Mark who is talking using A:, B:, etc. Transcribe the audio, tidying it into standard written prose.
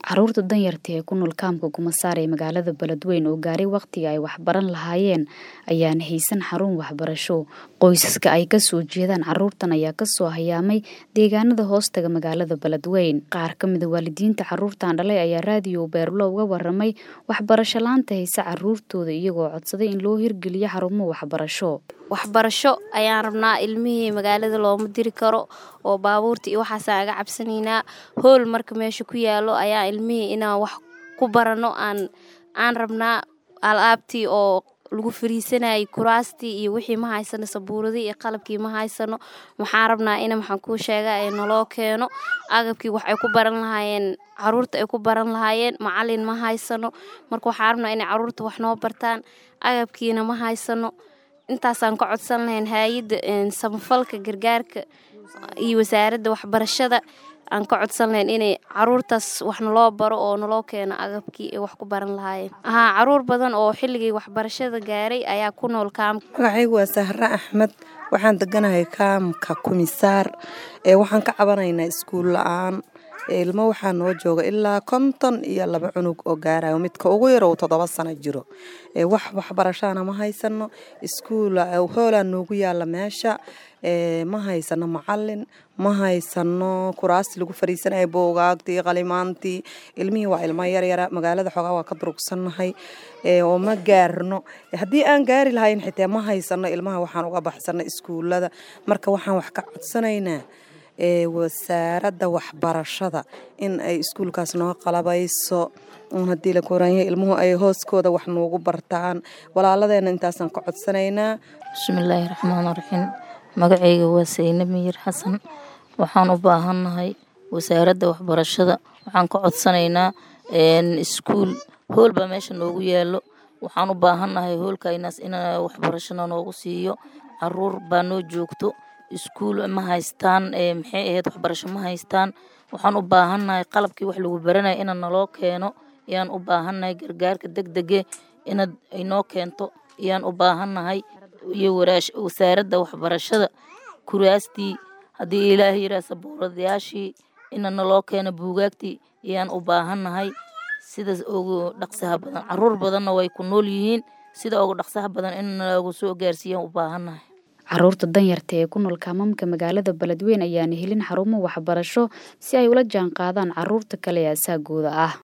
A: Carruurta danyarta ee ku nool kaamka Kumasaar ee magaalada Beledweyne oo gaaray waqtiga ay wax baran lahaayeen ayaan haysan xarun waxbarasho. Qoysaska ay ka soo jeedaan carruurtan ayaa ka soo hayaamay deegaanada hoostaga magaalada Beledweyne. Qaar ka mid ah waalidiinta carruurtan dhalay ayaa raadiyo Beerlo uga warramay waxbarasho la'aanta haysa carruurtooda iyagoo codsaday in loo hirgeliyo xarumo waxbarasho.
B: Waxbarasho ayaan rabnaa ilmihii magaalada looma diri karo oo baabuurta iyo waxaas aga cabsanaynaa. Hool marka meesha ku yaalo ayaa ilmihii inaan wax ku barano aan rabnaa. Alaabtii oo lagu fariisanayay kuraastii iyo wixii ma haysano, sabuuradii iyo qalabkii ma haysano. Waxaan rabnaa in maxaan ku sheegaa naloo keeno agabkii wax ay ku baran lahaayeen, carruurta ay ku baran lahaayeen. Macallin ma haysano, marka waxaan rabnaa in carruurta wax noo bartaan, agabkiina ma haysano. Intaasaan ka codsan lahayn hay'adda samafalka gargaarka iyo wasaaradda waxbarashada aan ka codsan lahayn inay carruurtaas wax naloo baro oo naloo keeno agabkii ay wax ku baran lahaayeen. Carruur badan oo xilligii waxbarashada gaaray ayaa ku nool kaamka.
C: Magacaygu waa Sahra Axmed, waxaan deganahay kaamka Kumisaar. Waxaan ka cabanaynaa iskuul la'aan. Ilmo waxaa noo jooga ilaa 52 cunug oo gaarayo, midka ugu yar oo 7 sano jiro. Waxbarashana ma haysano, iskuul hoola noogu yaala meesha. Ma haysano macallin, ma haysano kuraas lagu fariisanayo, buugaagtii, qalimaantii. Ilmihii waa ilmo yar magaalada xogaa waa ka durugsanahay oo ma gaarno. Haddii aan gaari lahayn xitaa ma haysano, ilmaha waxaan uga baxsana iskuulada. Marka waxaan wax ka codsanaynaa wasaaradda waxbarashada in ay iskuulkaas noo qalabayso, haddii la korayo ilmuhu ay hooskooda wax noogu bartaan. Walaaladeena intaasaan ka codsanaynaa.
D: Bismillaahi Raxmaani Raxiim. Magacayga waa Saynab Miyir Xasan. Waxaan u baahanahay wasaaradda waxbarashada. Waxaan ka codsanaynaa iskuul hool baa meesha noogu yaalo. Waxaan u baahanahay hoolkaynaas in waxbarashada noogu siiyo. Carruur baa noo joogto, iskuul ma haystaan, maxay ahayd waxbarasho ma haystaan. Waxaan u baahanahay qalabkii wax lagu baranayo in naloo keeno. Ayaan u baahanahay gargaarka degdeg in ay noo keento. Ayaan u baahanahay iyo wasaaradda waxbarashada kuraastii, haddii Ilaahay yiraahdo sabuuradayaashii in naloo keeno, buugaagtii ayaan u baahanahay. Sidaas ugu dhaqsaha badan carruur badanna way ku nool yihiin, sida ugu dhaqsaha badan in lagu soo gaarsiiyo u baahanahay.
A: Carruurta danyarta ee ku nool kaamamka magaalada Beledweyne ayaan helin xarumo waxbarasho si ay ula jaan qaadaan carruurta kale ee asaagooda ah.